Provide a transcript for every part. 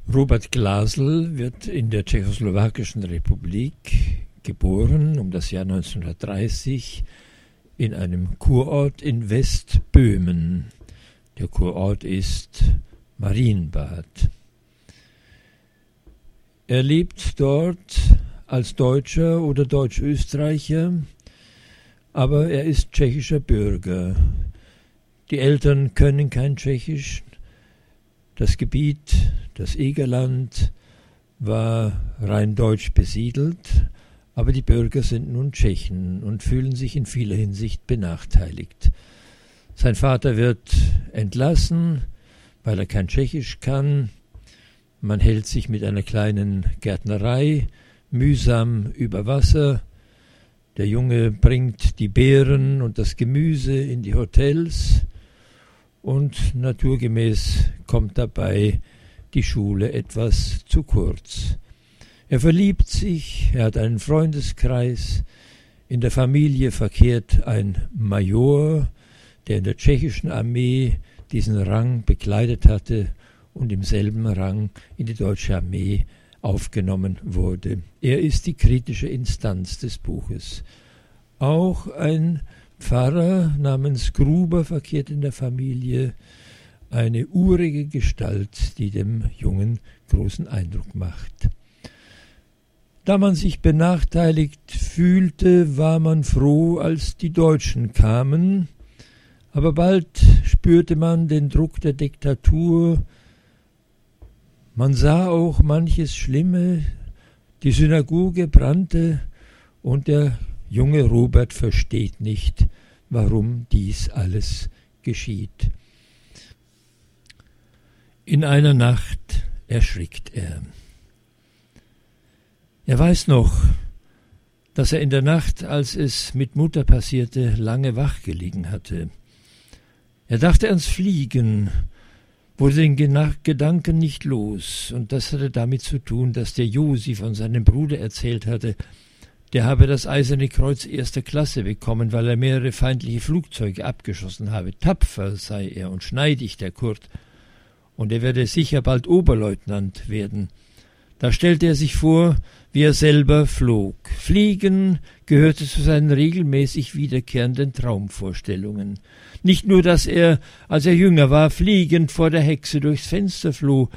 Robert Glasl wird in der Tschechoslowakischen Republik geboren, um das Jahr 1930, in einem Kurort in Westböhmen. Der Kurort ist Marienbad. Er lebt dort als Deutscher oder Deutsch-Österreicher, aber er ist tschechischer Bürger. Die Eltern können kein Tschechisch. Das Gebiet, das Egerland, war rein deutsch besiedelt, aber die Bürger sind nun Tschechen und fühlen sich in vieler Hinsicht benachteiligt. Sein Vater wird entlassen, weil er kein Tschechisch kann. Man hält sich mit einer kleinen Gärtnerei mühsam über Wasser. Der Junge bringt die Beeren und das Gemüse in die Hotels und naturgemäß kommt dabei die Schule etwas zu kurz. Er verliebt sich, er hat einen Freundeskreis, in der Familie verkehrt ein Major, der in der tschechischen Armee diesen Rang bekleidet hatte und im selben Rang in die deutsche Armee aufgenommen wurde. Er ist die kritische Instanz des Buches. Auch ein Pfarrer namens Gruber verkehrt in der Familie, eine urige Gestalt, die dem Jungen großen Eindruck macht. Da man sich benachteiligt fühlte, war man froh, als die Deutschen kamen, aber bald spürte man den Druck der Diktatur. Man sah auch manches Schlimme, die Synagoge brannte und der junge Robert versteht nicht, warum dies alles geschieht. In einer Nacht erschrickt er. Er weiß noch, dass er in der Nacht, als es mit Mutter passierte, lange wach gelegen hatte. Er dachte ans Fliegen, wurde den Gedanken nicht los, und das hatte damit zu tun, dass der Josi von seinem Bruder erzählt hatte, der habe das Eiserne Kreuz 1. Klasse bekommen, weil er mehrere feindliche Flugzeuge abgeschossen habe. Tapfer sei er und schneidig, der Kurt, und er werde sicher bald Oberleutnant werden. Da stellte er sich vor, wie er selber flog. Fliegen gehörte zu seinen regelmäßig wiederkehrenden Traumvorstellungen. Nicht nur, dass er, als er jünger war, fliegend vor der Hexe durchs Fenster floh.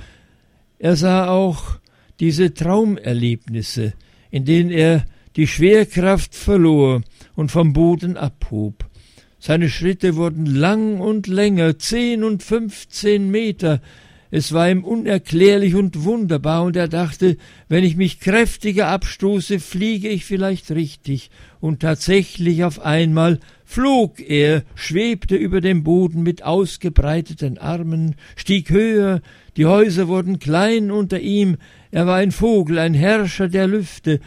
Er sah auch diese Traumerlebnisse, in denen er die Schwerkraft verlor und vom Boden abhob. Seine Schritte wurden lang und länger, 10 und 15 Meter. Es war ihm unerklärlich und wunderbar, und er dachte, wenn ich mich kräftiger abstoße, fliege ich vielleicht richtig. Und tatsächlich auf einmal flog er, schwebte über dem Boden mit ausgebreiteten Armen, stieg höher, die Häuser wurden klein unter ihm, er war ein Vogel, ein Herrscher der Lüfte.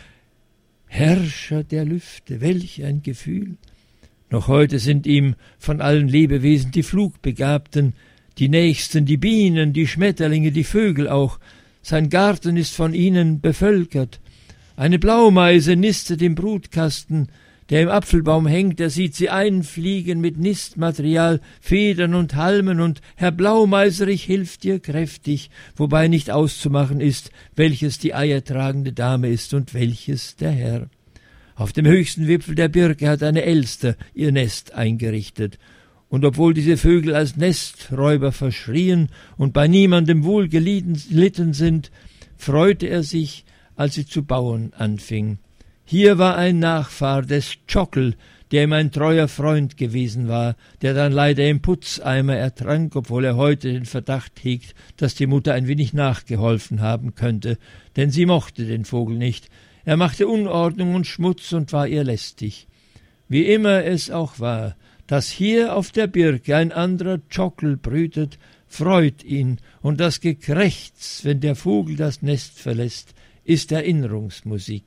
Herrscher der Lüfte, welch ein Gefühl! Noch heute sind ihm von allen Lebewesen die Flugbegabten, die Nächsten, die Bienen, die Schmetterlinge, die Vögel auch. Sein Garten ist von ihnen bevölkert. Eine Blaumeise nistet im Brutkasten, der im Apfelbaum hängt, er sieht sie einfliegen mit Nistmaterial, Federn und Halmen, und Herr Blaumeiserich hilft ihr kräftig, wobei nicht auszumachen ist, welches die eiertragende Dame ist und welches der Herr. Auf dem höchsten Wipfel der Birke hat eine Elster ihr Nest eingerichtet, und obwohl diese Vögel als Nesträuber verschrien und bei niemandem wohl gelitten sind, freute er sich, als sie zu bauen anfing. Hier war ein Nachfahr des Tschokl, der ihm ein treuer Freund gewesen war, der dann leider im Putzeimer ertrank, obwohl er heute den Verdacht hegt, dass die Mutter ein wenig nachgeholfen haben könnte, denn sie mochte den Vogel nicht. Er machte Unordnung und Schmutz und war ihr lästig. Wie immer es auch war, dass hier auf der Birke ein anderer Tschokl brütet, freut ihn, und das Gekrächz, wenn der Vogel das Nest verlässt, ist Erinnerungsmusik.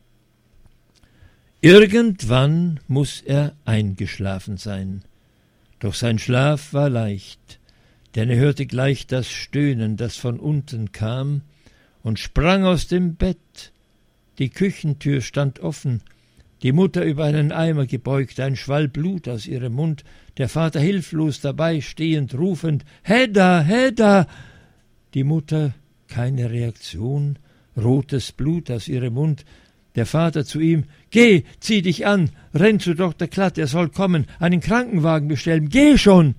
Irgendwann muß er eingeschlafen sein. Doch sein Schlaf war leicht, denn er hörte gleich das Stöhnen, das von unten kam, und sprang aus dem Bett. Die Küchentür stand offen, die Mutter über einen Eimer gebeugt, ein Schwall Blut aus ihrem Mund, der Vater hilflos dabei stehend, rufend, »Hedda, Hedda!« Die Mutter keine Reaktion, rotes Blut aus ihrem Mund. Der Vater zu ihm: »Geh, zieh dich an, renn zu Dr. Klatt, er soll kommen, einen Krankenwagen bestellen, geh schon!«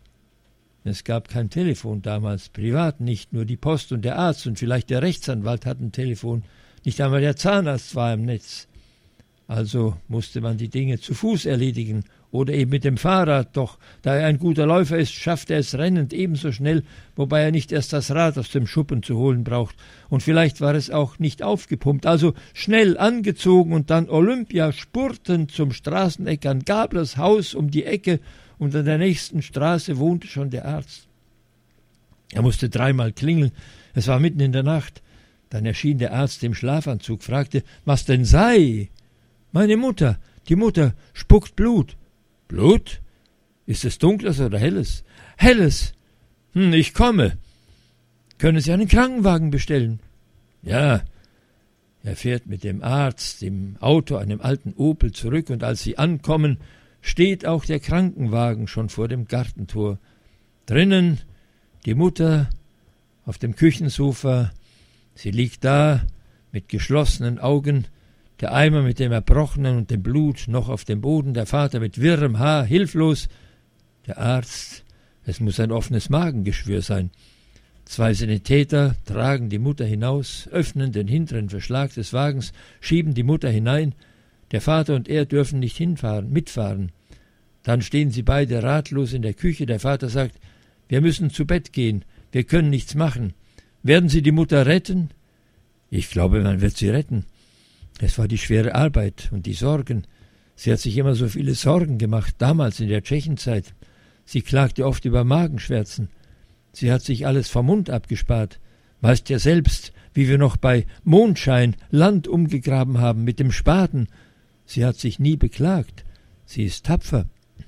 Es gab kein Telefon damals, privat nicht, nur die Post und der Arzt und vielleicht der Rechtsanwalt hatten Telefon, nicht einmal der Zahnarzt war im Netz. Also musste man die Dinge zu Fuß erledigen oder eben mit dem Fahrrad, doch da er ein guter Läufer ist, schafft er es rennend ebenso schnell, wobei er nicht erst das Rad aus dem Schuppen zu holen braucht. Und vielleicht war es auch nicht aufgepumpt, also schnell angezogen und dann Olympia spurtend zum Straßeneck an Gablers Haus um die Ecke, und an der nächsten Straße wohnte schon der Arzt. Er musste 3-mal klingeln, es war mitten in der Nacht. Dann erschien der Arzt im Schlafanzug, fragte: »Was denn sei?« »Meine Mutter, die Mutter spuckt Blut.« »Blut? Ist es dunkles oder helles?« »Helles.« »Ich komme.« »Können Sie einen Krankenwagen bestellen?« »Ja.« Er fährt mit dem Arzt im Auto, einem alten Opel, zurück, und als sie ankommen, steht auch der Krankenwagen schon vor dem Gartentor. Drinnen die Mutter auf dem Küchensofa. Sie liegt da mit geschlossenen Augen, der Eimer mit dem Erbrochenen und dem Blut noch auf dem Boden, der Vater mit wirrem Haar, hilflos. Der Arzt: es muss ein offenes Magengeschwür sein. 2 Sanitäter tragen die Mutter hinaus, öffnen den hinteren Verschlag des Wagens, schieben die Mutter hinein. Der Vater und er dürfen nicht mitfahren. Dann stehen sie beide ratlos in der Küche. Der Vater sagt: wir müssen zu Bett gehen, wir können nichts machen. Werden Sie die Mutter retten? Ich glaube, man wird sie retten. Es war die schwere Arbeit und die Sorgen. Sie hat sich immer so viele Sorgen gemacht, damals in der Tschechenzeit. Sie klagte oft über Magenschmerzen. Sie hat sich alles vom Mund abgespart. Weißt ja selbst, wie wir noch bei Mondschein Land umgegraben haben mit dem Spaten. Sie hat sich nie beklagt. Sie ist tapfer.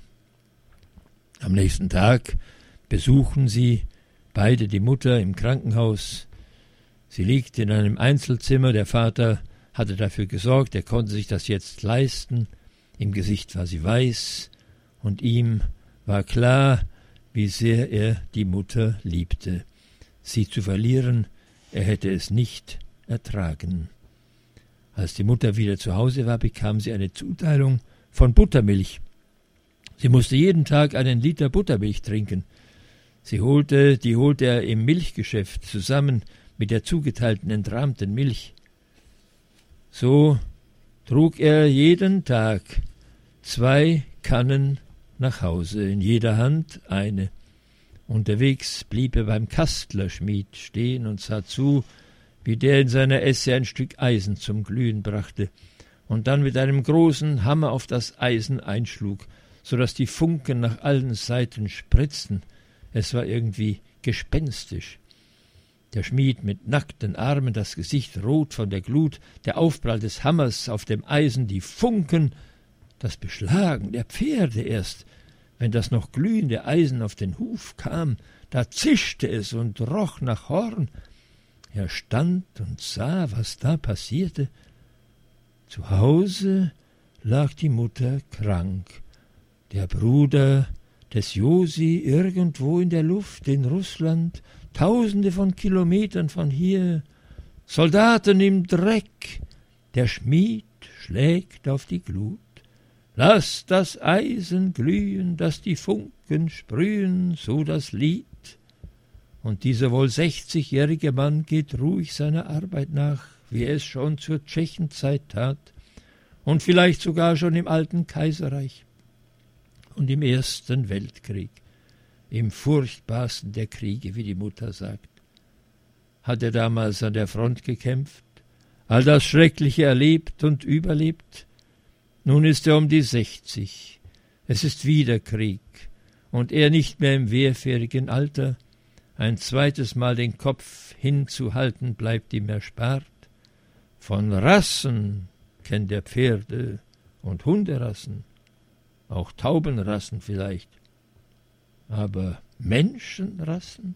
Am nächsten Tag besuchen sie beide die Mutter im Krankenhaus. Sie liegt in einem Einzelzimmer. Der Vater hatte dafür gesorgt, er konnte sich das jetzt leisten. Im Gesicht war sie weiß, und ihm war klar, wie sehr er die Mutter liebte. Sie zu verlieren, er hätte es nicht ertragen. Als die Mutter wieder zu Hause war, bekam sie eine Zuteilung von Buttermilch. Sie musste jeden Tag 1 Liter Buttermilch trinken. Die holte er im Milchgeschäft zusammen mit der zugeteilten entrahmten Milch. So trug er jeden Tag 2 Kannen nach Hause, in jeder Hand eine. Unterwegs blieb er beim Kastlerschmied stehen und sah zu, wie der in seiner Esse ein Stück Eisen zum Glühen brachte und dann mit einem großen Hammer auf das Eisen einschlug, so dass die Funken nach allen Seiten spritzten. Es war irgendwie gespenstisch. Der Schmied mit nackten Armen, das Gesicht rot von der Glut, der Aufprall des Hammers auf dem Eisen, die Funken, das Beschlagen der Pferde erst, wenn das noch glühende Eisen auf den Huf kam, da zischte es und roch nach Horn. Er stand und sah, was da passierte. Zu Hause lag die Mutter krank, der Bruder des Josi irgendwo in der Luft in Russland, Tausende von Kilometern von hier, Soldaten im Dreck, der Schmied schlägt auf die Glut. Lass das Eisen glühen, dass die Funken sprühen, so das Lied. Und dieser wohl 60-jährige Mann geht ruhig seiner Arbeit nach, wie er es schon zur Tschechenzeit tat und vielleicht sogar schon im alten Kaiserreich und im Ersten Weltkrieg, im furchtbarsten der Kriege, wie die Mutter sagt. Hat er damals an der Front gekämpft, all das Schreckliche erlebt und überlebt? Nun ist er um die 60. Es ist wieder Krieg und er nicht mehr im wehrfähigen Alter. Ein zweites Mal den Kopf hinzuhalten bleibt ihm erspart. Von Rassen kennt er Pferde und Hunderassen, auch Taubenrassen vielleicht. Aber Menschenrassen?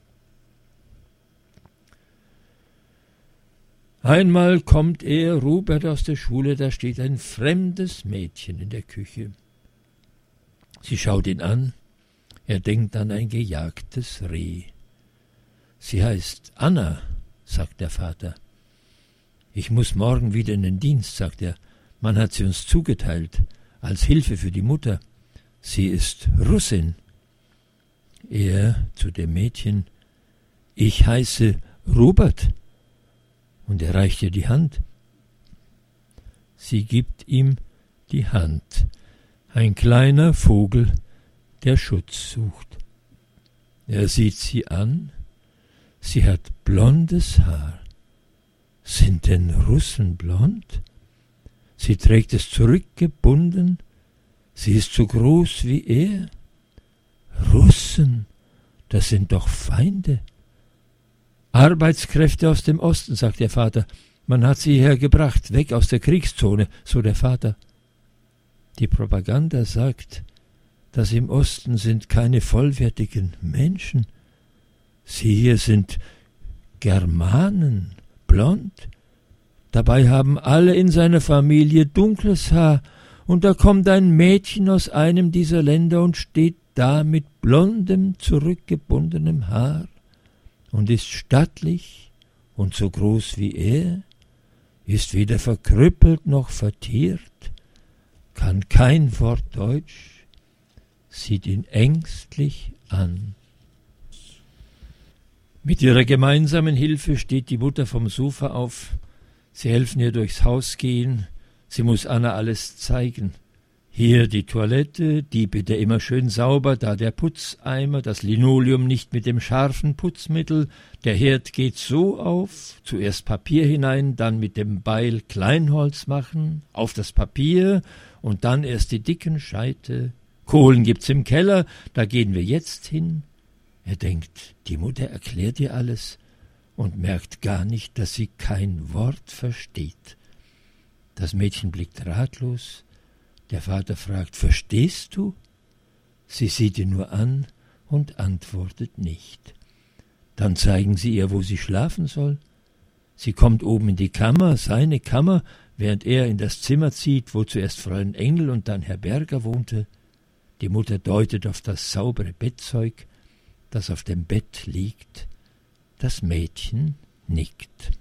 Einmal kommt er, Robert, aus der Schule, da steht ein fremdes Mädchen in der Küche. Sie schaut ihn an, er denkt an ein gejagtes Reh. Sie heißt Anna, sagt der Vater. »Ich muss morgen wieder in den Dienst«, sagt er. »Man hat sie uns zugeteilt, als Hilfe für die Mutter. Sie ist Russin.« Er zu dem Mädchen: »Ich heiße Robert.« Und er reicht ihr die Hand. Sie gibt ihm die Hand. Ein kleiner Vogel, der Schutz sucht. Er sieht sie an. Sie hat blondes Haar. Sind denn Russen blond? Sie trägt es zurückgebunden. Sie ist so groß wie er. Russen, das sind doch Feinde. Arbeitskräfte aus dem Osten, sagt der Vater. Man hat sie hergebracht, weg aus der Kriegszone, so der Vater. Die Propaganda sagt, dass im Osten sind keine vollwertigen Menschen. Sie hier sind Germanen, blond. Dabei haben alle in seiner Familie dunkles Haar, und da kommt ein Mädchen aus einem dieser Länder und steht da mit blondem, zurückgebundenem Haar und ist stattlich und so groß wie er, ist weder verkrüppelt noch vertiert, kann kein Wort Deutsch, sieht ihn ängstlich an. Mit ihrer gemeinsamen Hilfe steht die Mutter vom Sofa auf. Sie helfen ihr durchs Haus gehen. Sie muss Anna alles zeigen. Hier die Toilette, die bitte immer schön sauber, da der Putzeimer, das Linoleum nicht mit dem scharfen Putzmittel, der Herd geht so auf, zuerst Papier hinein, dann mit dem Beil Kleinholz machen, auf das Papier und dann erst die dicken Scheite. Kohlen gibt's im Keller, da gehen wir jetzt hin. Er denkt, die Mutter erklärt ihr alles und merkt gar nicht, dass sie kein Wort versteht. Das Mädchen blickt ratlos. Der Vater fragt, »Verstehst du?« Sie sieht ihn nur an und antwortet nicht. Dann zeigen sie ihr, wo sie schlafen soll. Sie kommt oben in die Kammer, seine Kammer, während er in das Zimmer zieht, wo zuerst Fräulein Engel und dann Herr Berger wohnte. Die Mutter deutet auf das saubere Bettzeug, das auf dem Bett liegt. Das Mädchen nickt.